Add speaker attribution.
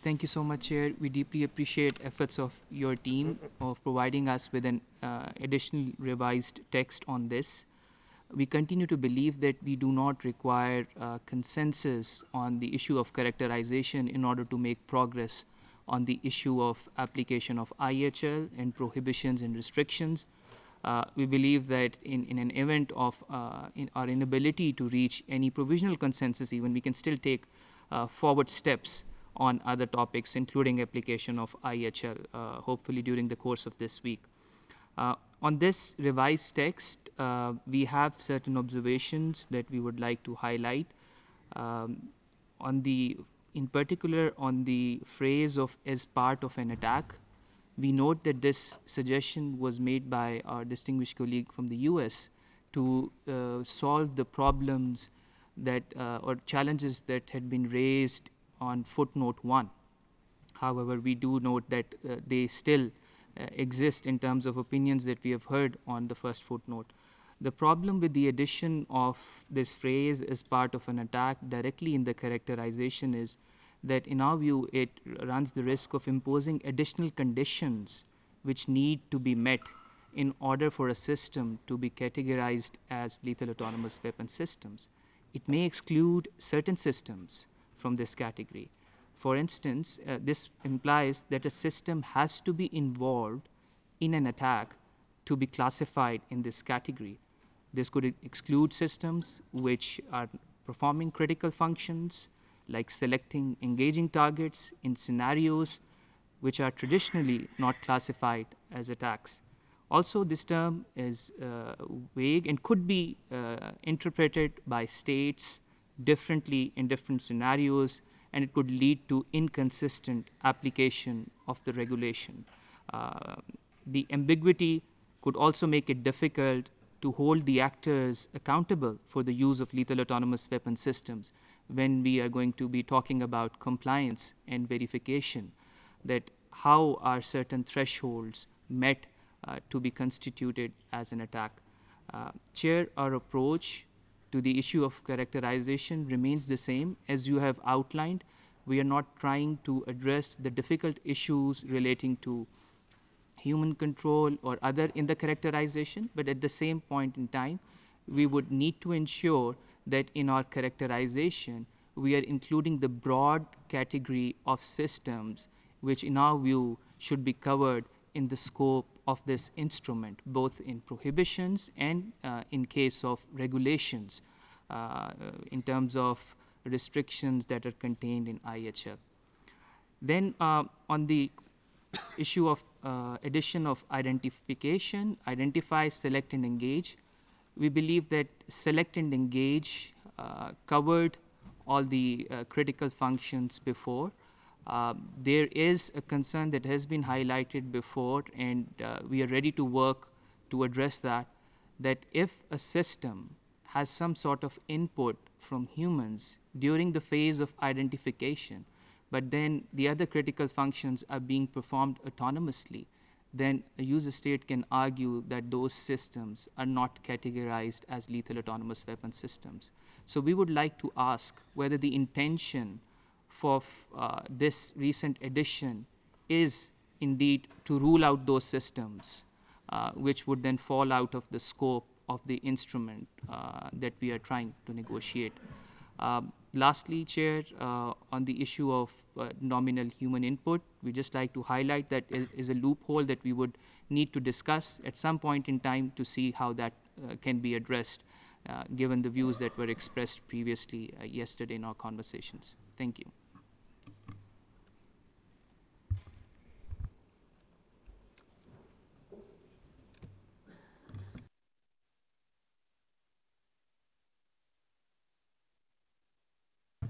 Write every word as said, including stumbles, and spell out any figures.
Speaker 1: Thank you so much, Chair. We deeply appreciate efforts of your team of providing us with an uh, additional revised text on this. We continue to believe that we do not require uh, consensus on the issue of characterization in order to make progress on the issue of application of I H L and prohibitions and restrictions. Uh, we believe that in, in an event of uh, in our inability to reach any provisional consensus, even we can still take uh, forward steps on other topics, including application of I H L, uh, hopefully during the course of this week. Uh, on this revised text, uh, we have certain observations that we would like to highlight. Um, on the, in particular, on the phrase of as part of an attack, we note that this suggestion was made by our distinguished colleague from the U S to uh, solve the problems that uh, or challenges that had been raised on footnote one. However, we do note that uh, they still uh, exist in terms of opinions that we have heard on the first footnote. The problem with the addition of this phrase as part of an attack directly in the characterization is that, in our view, it runs the risk of imposing additional conditions which need to be met in order for a system to be categorized as lethal autonomous weapon systems. It may exclude certain systems from this category. For instance, uh, this implies that a system has to be involved in an attack to be classified in this category. This could exclude systems which are performing critical functions, like selecting engaging targets in scenarios which are traditionally not classified as attacks. Also, this term is uh, vague and could be uh, interpreted by states differently in different scenarios, and it could lead to inconsistent application of the regulation. Uh, the ambiguity could also make it difficult to hold the actors accountable for the use of lethal autonomous weapon systems when we are going to be talking about compliance and verification, that how are certain thresholds met uh, to be constituted as an attack. Uh, Chair, our approach to the issue of characterization remains the same as you have outlined. We are not trying to address the difficult issues relating to human control or other in the characterization, but at the same point in time, we would need to ensure that in our characterization, we are including the broad category of systems which in our view should be covered in the scope of this instrument, both in prohibitions and uh, in case of regulations uh, in terms of restrictions that are contained in I H L. Then uh, on the issue of uh, addition of identification, identify, select, and engage. We believe that select and engage uh, covered all the uh, critical functions before. Uh, there is a concern that has been highlighted before, and uh, we are ready to work to address that, that if a system has some sort of input from humans during the phase of identification, but then the other critical functions are being performed autonomously, then a user state can argue that those systems are not categorized as lethal autonomous weapon systems. So we would like to ask whether the intention for uh, this recent addition is indeed to rule out those systems, uh, which would then fall out of the scope of the instrument uh, that we are trying to negotiate. Um, lastly, Chair, uh, on the issue of uh, nominal human input, we just like to highlight that is, is a loophole that we would need to discuss at some point in time to see how that uh, can be addressed, uh, given the views that were expressed previously uh, yesterday in our conversations. Thank you.